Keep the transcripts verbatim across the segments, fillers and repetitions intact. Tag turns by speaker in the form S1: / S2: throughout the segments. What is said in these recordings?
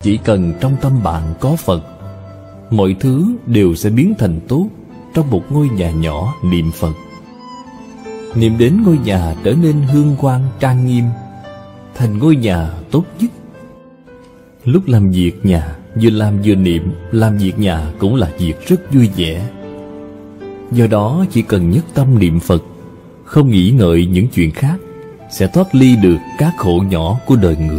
S1: Chỉ cần trong tâm bạn có Phật, mọi thứ đều sẽ biến thành tốt trong một ngôi nhà nhỏ niệm Phật. Niệm đến ngôi nhà trở nên hương quang trang nghiêm, thành ngôi nhà tốt nhất. Lúc làm việc nhà, vừa làm vừa niệm, làm việc nhà cũng là việc rất vui vẻ. Do đó chỉ cần nhất tâm niệm Phật, không nghĩ ngợi những chuyện khác, sẽ thoát ly được các khổ nhỏ của đời người.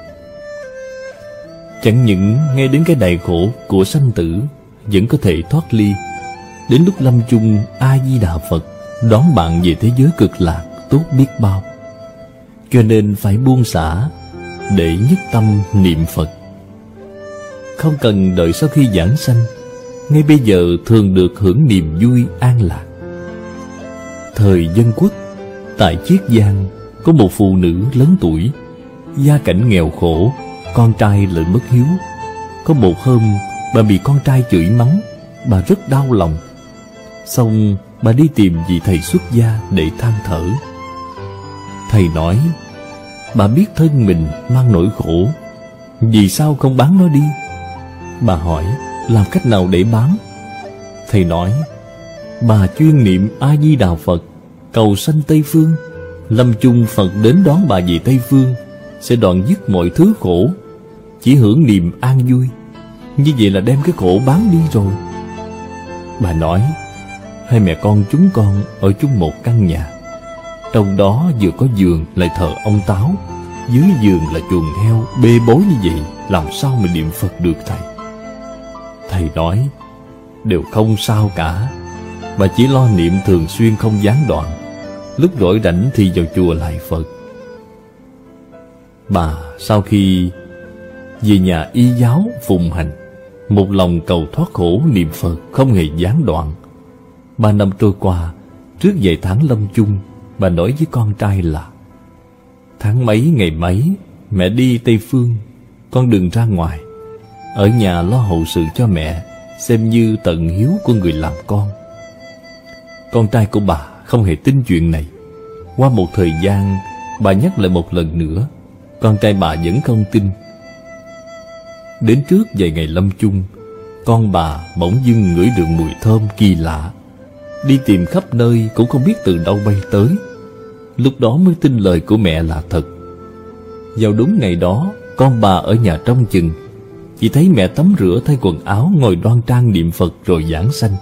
S1: Chẳng những nghe đến cái đại khổ của sanh tử vẫn có thể thoát ly, đến lúc lâm chung A-di-đà Phật đón bạn về thế giới cực lạc tốt biết bao. Cho nên phải buông xả để nhất tâm niệm Phật. Không cần đợi sau khi giảng sanh, ngay bây giờ thường được hưởng niềm vui an lạc. Thời Dân Quốc, tại Chiết Giang có một phụ nữ lớn tuổi, gia cảnh nghèo khổ, con trai lại bất hiếu. Có một hôm bà bị con trai chửi mắng, bà rất đau lòng. Xong bà đi tìm vị thầy xuất gia để than thở. Thầy nói, bà biết thân mình mang nỗi khổ, vì sao không bán nó đi? Bà hỏi, làm cách nào để bán? Thầy nói, bà chuyên niệm A-di-đà Phật, cầu sanh Tây Phương. Lâm chung Phật đến đón bà về Tây Phương, sẽ đoạn dứt mọi thứ khổ, chỉ hưởng niềm an vui. Như vậy là đem cái khổ bán đi rồi. Bà nói, hai mẹ con chúng con ở chung một căn nhà, trong đó vừa có giường lại thờ ông Táo, dưới giường là chuồng heo bê bối như vậy, làm sao mà niệm Phật được thầy? Thầy nói, đều không sao cả, bà chỉ lo niệm thường xuyên không gián đoạn, lúc rỗi rảnh thì vào chùa lại Phật. Bà sau khi về nhà y giáo phụng hành, một lòng cầu thoát khổ niệm Phật không hề gián đoạn. Ba năm trôi qua, trước vài tháng lâm chung, bà nói với con trai là, tháng mấy ngày mấy mẹ đi Tây Phương, con đừng ra ngoài, ở nhà lo hậu sự cho mẹ, xem như tận hiếu của người làm con. Con trai của bà không hề tin chuyện này. Qua một thời gian, bà nhắc lại một lần nữa, con trai bà vẫn không tin. Đến trước vài ngày lâm chung, con bà bỗng dưng ngửi được mùi thơm kỳ lạ, đi tìm khắp nơi cũng không biết từ đâu bay tới. Lúc đó mới tin lời của mẹ là thật. Vào đúng ngày đó, con bà ở nhà trông chừng, chỉ thấy mẹ tắm rửa thay quần áo, ngồi đoan trang niệm Phật rồi giảng sanh.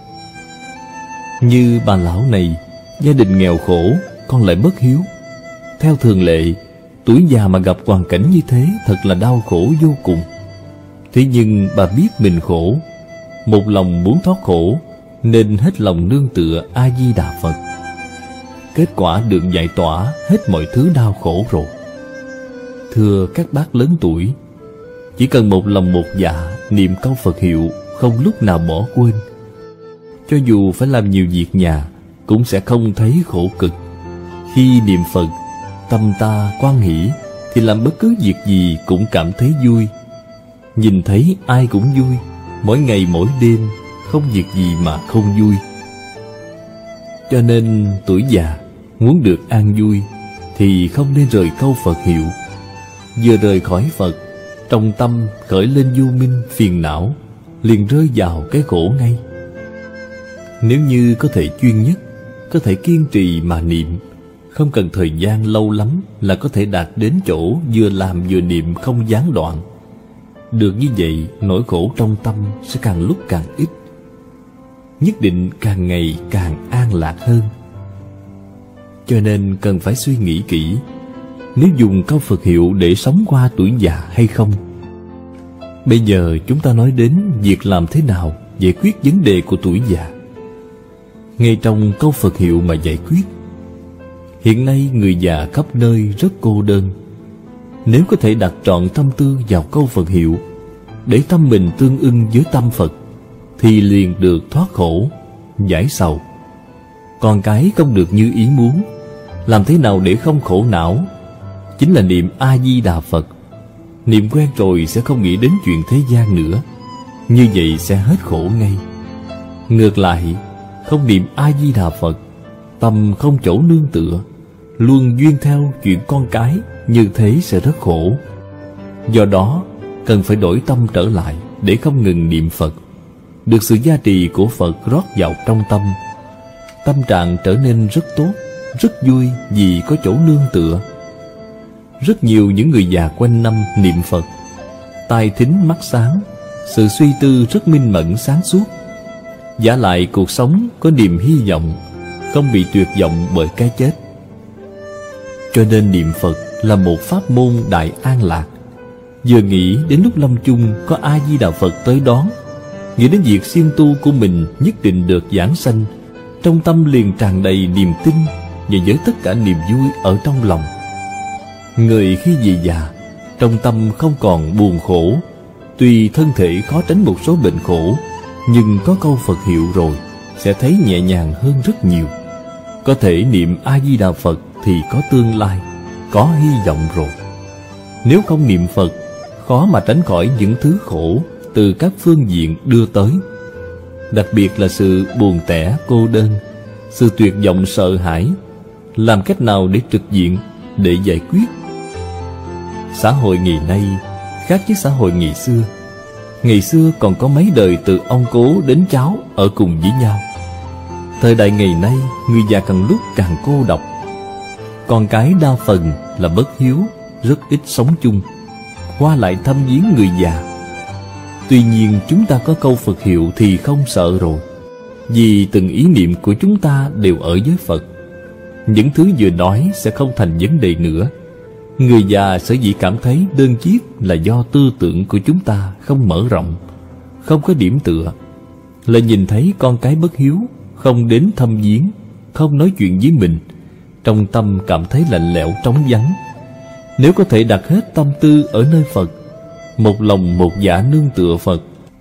S1: Như bà lão này, gia đình nghèo khổ, con lại bất hiếu. Theo thường lệ, tuổi già mà gặp hoàn cảnh như thế thật là đau khổ vô cùng. Thế nhưng bà biết mình khổ, một lòng muốn thoát khổ, nên hết lòng nương tựa A-di-đà Phật. Kết quả được giải tỏa hết mọi thứ đau khổ rồi. Thưa các bác lớn tuổi, chỉ cần một lòng một dạ niệm câu Phật hiệu, không lúc nào bỏ quên, cho dù phải làm nhiều việc nhà cũng sẽ không thấy khổ cực. Khi niệm Phật, tâm ta hoan hỷ thì làm bất cứ việc gì cũng cảm thấy vui. Nhìn thấy ai cũng vui, mỗi ngày mỗi đêm không việc gì mà không vui. Cho nên tuổi già muốn được an vui thì không nên rời câu Phật hiệu. Vừa rời khỏi Phật, trong tâm khởi lên vô minh phiền não, liền rơi vào cái khổ ngay. Nếu như có thể chuyên nhất, có thể kiên trì mà niệm, không cần thời gian lâu lắm là có thể đạt đến chỗ vừa làm vừa niệm không gián đoạn. Được như vậy, nỗi khổ trong tâm sẽ càng lúc càng ít, nhất định càng ngày càng an lạc hơn. Cho nên cần phải suy nghĩ kỹ, nếu dùng câu Phật hiệu để sống qua tuổi già hay không. Bây giờ chúng ta nói đến việc làm thế nào giải quyết vấn đề của tuổi già. Ngay trong câu Phật hiệu mà giải quyết. Hiện nay người già khắp nơi rất cô đơn. Nếu có thể đặt trọn tâm tư vào câu Phật hiệu, để tâm mình tương ưng với tâm Phật, thì liền được thoát khổ, giải sầu. Con cái không được như ý muốn, làm thế nào để không khổ não? Chính là niệm A-di-đà Phật. Niệm quen rồi sẽ không nghĩ đến chuyện thế gian nữa, như vậy sẽ hết khổ ngay. Ngược lại, không niệm A-di-đà Phật, tâm không chỗ nương tựa, luôn duyên theo chuyện con cái, như thế sẽ rất khổ. Do đó, cần phải đổi tâm trở lại để không ngừng niệm Phật. Được sự gia trì của Phật rót vào trong tâm, tâm trạng trở nên rất tốt, rất vui vì có chỗ nương tựa. Rất nhiều những người già quanh năm niệm Phật, tai thính mắt sáng, sự suy tư rất minh mẫn sáng suốt. Vả lại cuộc sống có niềm hy vọng, không bị tuyệt vọng bởi cái chết. Cho nên niệm Phật là một pháp môn đại an lạc. Vừa nghĩ đến lúc lâm chung có A Di Đà Phật tới đón, nghĩ đến việc siêng tu của mình nhất định được giảng sanh, trong tâm liền tràn đầy niềm tin và với tất cả niềm vui ở trong lòng. Người khi về già, trong tâm không còn buồn khổ. Tuy thân thể khó tránh một số bệnh khổ, nhưng có câu Phật hiệu rồi sẽ thấy nhẹ nhàng hơn rất nhiều. Có thể niệm A Di Đà Phật thì có tương lai, có hy vọng rồi. Nếu không niệm Phật, khó mà tránh khỏi những thứ khổ từ các phương diện đưa tới. Đặc biệt là sự buồn tẻ cô đơn, sự tuyệt vọng sợ hãi. Làm cách nào để trực diện, để giải quyết? Xã hội ngày nay khác với xã hội ngày xưa. Ngày xưa còn có mấy đời từ ông cố đến cháu ở cùng với nhau. Thời đại ngày nay, người già càng lúc càng cô độc. Con cái đa phần là bất hiếu, rất ít sống chung, qua lại thăm viếng người già. Tuy nhiên chúng ta có câu Phật hiệu thì không sợ rồi, vì từng ý niệm của chúng ta đều ở với Phật. Những thứ vừa nói sẽ không thành vấn đề nữa. Người già sở dĩ cảm thấy đơn chiếc là do tư tưởng của chúng ta không mở rộng, không có điểm tựa. Lại nhìn thấy con cái bất hiếu, không đến thăm viếng, không nói chuyện với mình, trong tâm cảm thấy lạnh lẽo trống vắng. Nếu có thể đặt hết tâm tư ở nơi Phật, một lòng một dạ nương tựa Phật,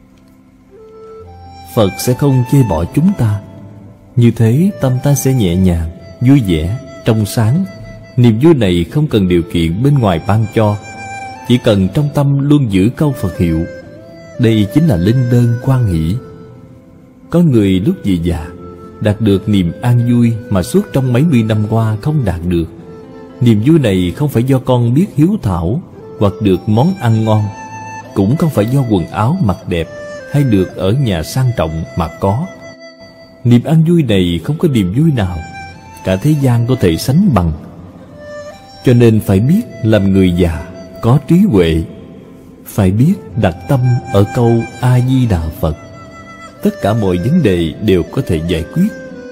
S1: Phật sẽ không chê bỏ chúng ta. Như thế tâm ta sẽ nhẹ nhàng, vui vẻ, trong sáng. Niềm vui này không cần điều kiện bên ngoài ban cho, chỉ cần trong tâm luôn giữ câu Phật hiệu. Đây chính là linh đơn quan hỷ. Có người lúc về già đạt được niềm an vui mà suốt trong mấy mươi năm qua không đạt được. Niềm vui này không phải do con biết hiếu thảo hoặc được món ăn ngon, cũng không phải do quần áo mặc đẹp hay được ở nhà sang trọng mà có. Niềm an vui này không có niềm vui nào cả thế gian có thể sánh bằng. Cho nên phải biết làm người già có trí huệ, phải biết đặt tâm ở câu A Di Đà Phật. Tất cả mọi vấn đề đều có thể giải quyết.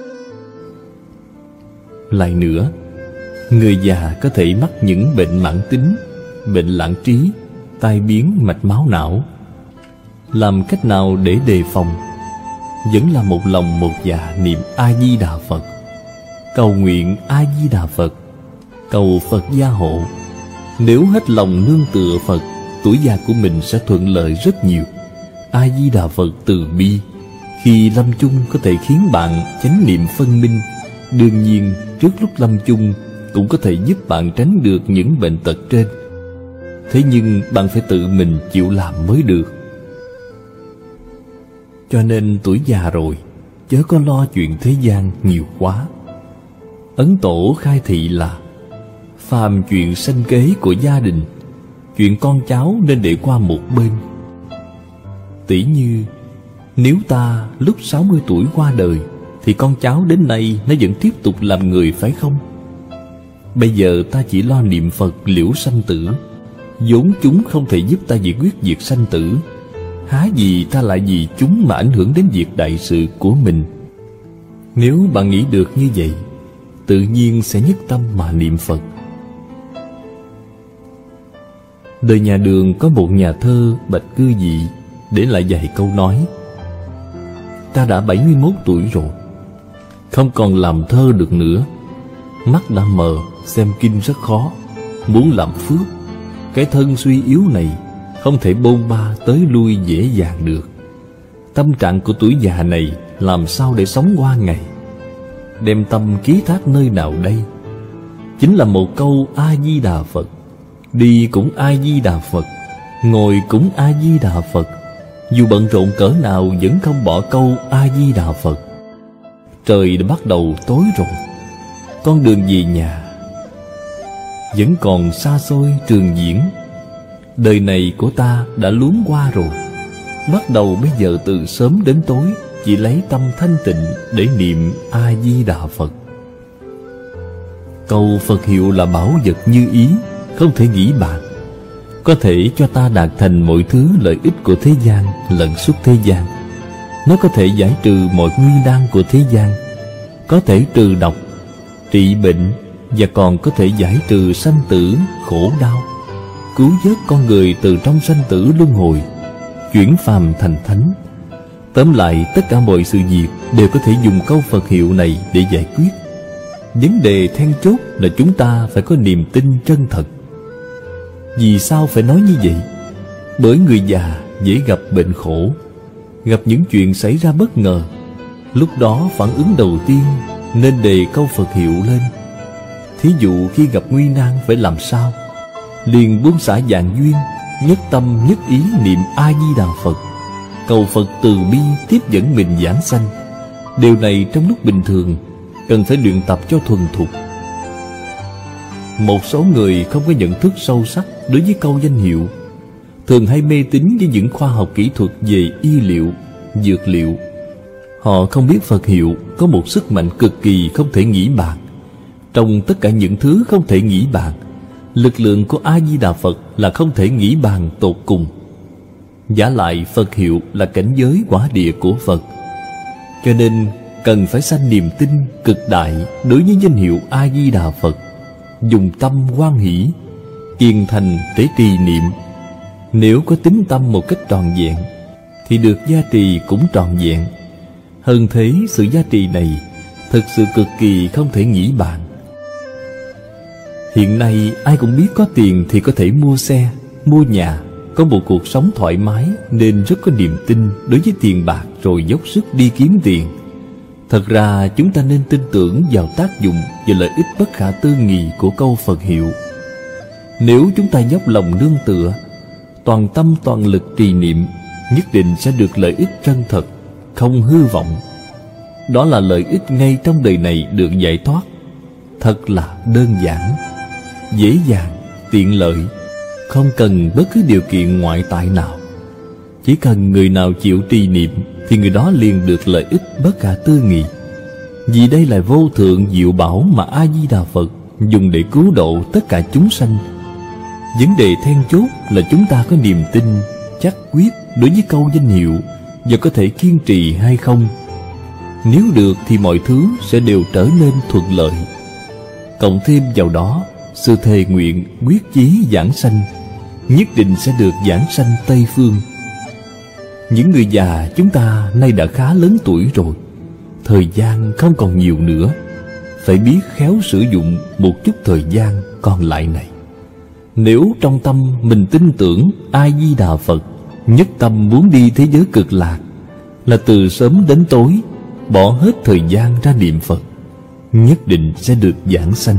S1: Lại nữa, người già có thể mắc những bệnh mãn tính, bệnh lãng trí, tai biến mạch máu não. Làm cách nào để đề phòng? Vẫn là một lòng một dạ niệm A Di Đà Phật, cầu nguyện A Di Đà Phật, cầu Phật gia hộ. Nếu hết lòng nương tựa Phật, tuổi già của mình sẽ thuận lợi rất nhiều. A Di Đà Phật từ bi, khi lâm chung có thể khiến bạn chánh niệm phân minh. Đương nhiên trước lúc lâm chung cũng có thể giúp bạn tránh được những bệnh tật trên. Thế nhưng bạn phải tự mình chịu làm mới được. Cho nên tuổi già rồi, chớ có lo chuyện thế gian nhiều quá. Ấn Tổ khai thị là phàm chuyện sanh kế của gia đình, chuyện con cháu nên để qua một bên. Tỉ như nếu ta lúc sáu mươi tuổi qua đời, thì con cháu đến nay nó vẫn tiếp tục làm người phải không? Bây giờ ta chỉ lo niệm Phật liễu sanh tử, vốn chúng không thể giúp ta giải quyết việc sanh tử. Há gì ta lại vì chúng mà ảnh hưởng đến việc đại sự của mình. Nếu bạn nghĩ được như vậy, tự nhiên sẽ nhất tâm mà niệm Phật. Đời nhà Đường có một nhà thơ Bạch Cư Dị để lại vài câu nói: ta đã bảy mươi mốt tuổi rồi, không còn làm thơ được nữa. Mắt đã mờ, xem kinh rất khó. Muốn làm phước, cái thân suy yếu này không thể bôn ba tới lui dễ dàng được. Tâm trạng của tuổi già này làm sao để sống qua ngày? Đem tâm ký thác nơi nào đây? Chính là một câu A Di Đà Phật. Đi cũng A Di Đà Phật, ngồi cũng A Di Đà Phật. Dù bận rộn cỡ nào vẫn không bỏ câu A Di Đà Phật. Trời đã bắt đầu tối rồi, con đường về nhà vẫn còn xa xôi trường diễn. Đời này của ta đã luống qua rồi. Bắt đầu bây giờ từ sớm đến tối chỉ lấy tâm thanh tịnh để niệm A-di-đà Phật. Cầu Phật hiệu là bảo vật như ý, không thể nghĩ bàn. Có thể cho ta đạt thành mọi thứ lợi ích của thế gian lẫn suốt thế gian. Nó có thể giải trừ mọi nguy nan của thế gian, có thể trừ độc, trị bệnh, và còn có thể giải trừ sanh tử, khổ đau, cứu vớt con người từ trong sanh tử luân hồi, chuyển phàm thành thánh. Tóm lại, tất cả mọi sự việc đều có thể dùng câu Phật hiệu này để giải quyết. Vấn đề then chốt là chúng ta phải có niềm tin chân thật. Vì sao phải nói như vậy? Bởi người già dễ gặp bệnh khổ, gặp những chuyện xảy ra bất ngờ. Lúc đó phản ứng đầu tiên nên đề câu Phật hiệu lên. Thí dụ khi gặp nguy nan phải làm sao? Liền buông xả vạn duyên, nhất tâm nhất ý niệm A-di-đà Phật, cầu Phật từ bi tiếp dẫn mình giảng sanh. Điều này trong lúc bình thường cần phải luyện tập cho thuần thục. Một số người không có nhận thức sâu sắc đối với câu danh hiệu, thường hay mê tín với những khoa học kỹ thuật về y liệu, dược liệu. Họ không biết Phật hiệu có một sức mạnh cực kỳ không thể nghĩ bàn. Trong tất cả những thứ không thể nghĩ bàn, lực lượng của A-di-đà Phật là không thể nghĩ bàn tột cùng. Giả lại Phật hiệu là cảnh giới quả địa của Phật, cho nên cần phải sanh niềm tin cực đại đối với danh hiệu A-di-đà Phật, dùng tâm hoan hỷ, kiên thành để trì niệm. Nếu có tín tâm một cách trọn vẹn thì được gia trì cũng trọn vẹn. Hơn thế, sự gia trì này thực sự cực kỳ không thể nghĩ bàn. Hiện nay ai cũng biết có tiền thì có thể mua xe, mua nhà, có một cuộc sống thoải mái, nên rất có niềm tin đối với tiền bạc rồi dốc sức đi kiếm tiền. Thật ra chúng ta nên tin tưởng vào tác dụng và lợi ích bất khả tư nghị của câu Phật hiệu. Nếu chúng ta dốc lòng nương tựa, toàn tâm toàn lực trì niệm, nhất định sẽ được lợi ích chân thật, không hư vọng. Đó là lợi ích ngay trong đời này được giải thoát. Thật là đơn giản, dễ dàng, tiện lợi, không cần bất cứ điều kiện ngoại tại nào. Chỉ cần người nào chịu trì niệm thì người đó liền được lợi ích bất khả tư nghị. Vì đây là vô thượng diệu bảo mà A-di-đà Phật dùng để cứu độ tất cả chúng sanh. Vấn đề then chốt là chúng ta có niềm tin chắc quyết đối với câu danh hiệu và có thể kiên trì hay không. Nếu được thì mọi thứ sẽ đều trở nên thuận lợi. Cộng thêm vào đó sự thề nguyện quyết chí giảng sanh, nhất định sẽ được giảng sanh Tây Phương. Những người già chúng ta nay đã khá lớn tuổi rồi, thời gian không còn nhiều nữa, phải biết khéo sử dụng một chút thời gian còn lại này. Nếu trong tâm mình tin tưởng A-di-đà Phật, nhất tâm muốn đi thế giới cực lạc, là từ sớm đến tối bỏ hết thời gian ra niệm Phật, nhất định sẽ được giảng sanh.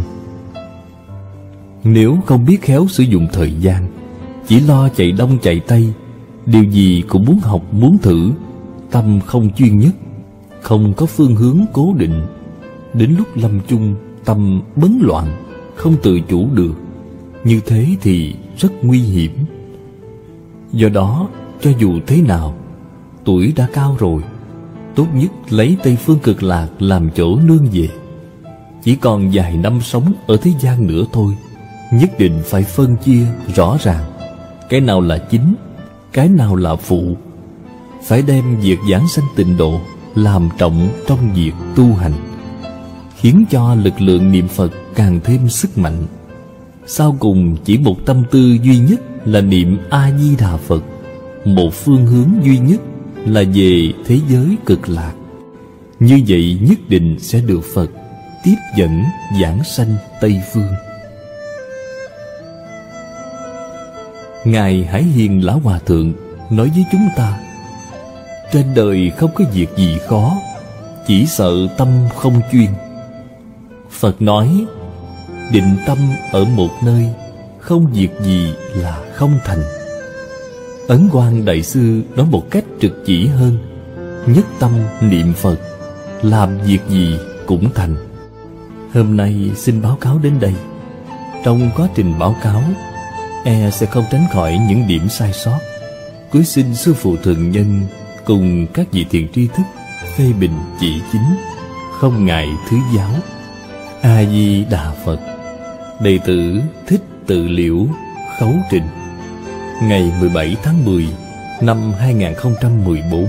S1: Nếu không biết khéo sử dụng thời gian, chỉ lo chạy đông chạy tây, điều gì cũng muốn học muốn thử, tâm không chuyên nhất, không có phương hướng cố định, đến lúc lâm chung tâm bấn loạn, không tự chủ được, như thế thì rất nguy hiểm. Do đó, cho dù thế nào, tuổi đã cao rồi, tốt nhất lấy Tây Phương Cực Lạc làm chỗ nương về. Chỉ còn vài năm sống ở thế gian nữa thôi, nhất định phải phân chia rõ ràng cái nào là chính, cái nào là phụ. Phải đem việc giảng sanh tịnh độ làm trọng trong việc tu hành, khiến cho lực lượng niệm Phật càng thêm sức mạnh. Sau cùng chỉ một tâm tư duy nhất là niệm A-di-đà Phật, một phương hướng duy nhất là về thế giới cực lạc. Như vậy nhất định sẽ được Phật tiếp dẫn giảng sanh Tây Phương. Ngài Hải Hiền Lão Hòa Thượng nói với chúng ta: trên đời không có việc gì khó, chỉ sợ tâm không chuyên. Phật nói: định tâm ở một nơi, không việc gì là không thành. Ấn Quang Đại Sư nói một cách trực chỉ hơn: nhất tâm niệm Phật, làm việc gì cũng thành. Hôm nay xin báo cáo đến đây. Trong quá trình báo cáo, e sẽ không tránh khỏi những điểm sai sót. Cuối xin sư phụ thượng nhân cùng các vị thiện tri thức phê bình chỉ chính, không ngại thứ giáo. A Di Đà Phật. Đệ tử Thích Tự Liễu khấu trình. Ngày mười bảy tháng mười năm hai nghìn không trăm mười bốn.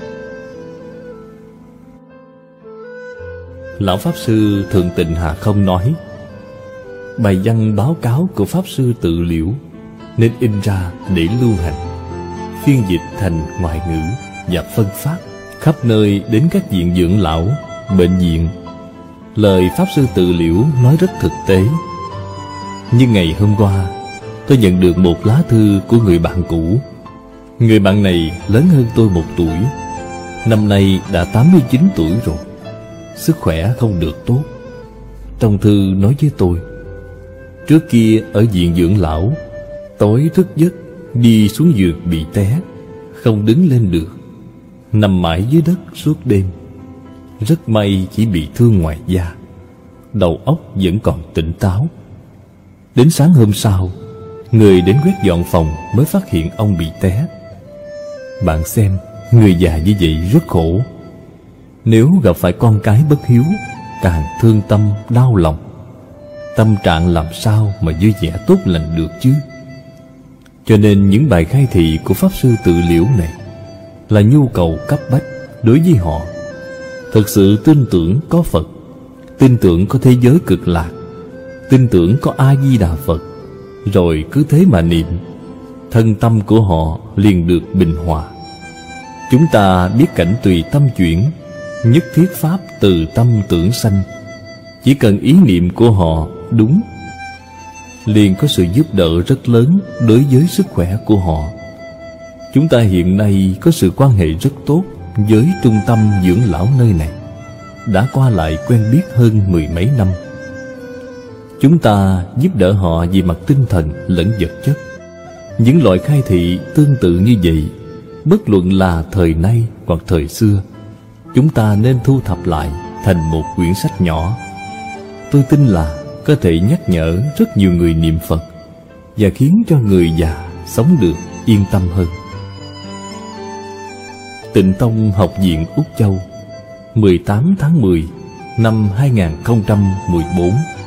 S1: Lão Pháp Sư Thượng Tịnh Hà Không nói: bài văn báo cáo của Pháp Sư Tự Liễu nên in ra để lưu hành, phiên dịch thành ngoại ngữ và phân phát khắp nơi đến các viện dưỡng lão, bệnh viện. Lời Pháp Sư Tự Liễu nói rất thực tế. Nhưng ngày hôm qua tôi nhận được một lá thư của người bạn cũ. Người bạn này lớn hơn tôi một tuổi, năm nay đã tám mươi chín tuổi rồi, sức khỏe không được tốt. Trong thư nói với tôi, trước kia ở viện dưỡng lão, tối thức giấc đi xuống giường bị té, không đứng lên được, nằm mãi dưới đất suốt đêm. Rất may chỉ bị thương ngoài da, đầu óc vẫn còn tỉnh táo. Đến sáng hôm sau, người đến quét dọn phòng mới phát hiện ông bị té. Bạn xem, người già như vậy rất khổ. Nếu gặp phải con cái bất hiếu, càng thương tâm, đau lòng. Tâm trạng làm sao mà vui vẻ tốt lành được chứ? Cho nên những bài khai thị của Pháp Sư Tự Liễu này là nhu cầu cấp bách đối với họ. Thực sự tin tưởng có Phật, tin tưởng có thế giới cực lạc, tin tưởng có A Di Đà Phật, rồi cứ thế mà niệm, thân tâm của họ liền được bình hòa. Chúng ta biết cảnh tùy tâm chuyển, nhất thiết pháp từ tâm tưởng sanh. Chỉ cần ý niệm của họ đúng, liền có sự giúp đỡ rất lớn đối với sức khỏe của họ. Chúng ta hiện nay có sự quan hệ rất tốt với trung tâm dưỡng lão nơi này, đã qua lại quen biết hơn mười mấy năm. Chúng ta giúp đỡ họ về mặt tinh thần lẫn vật chất. Những loại khai thị tương tự như vậy, bất luận là thời nay hoặc thời xưa, chúng ta nên thu thập lại thành một quyển sách nhỏ. Tôi tin là có thể nhắc nhở rất nhiều người niệm Phật và khiến cho người già sống được yên tâm hơn. Tịnh Tông Học viện Úc Châu, mười tám tháng mười năm hai nghìn không trăm mười bốn.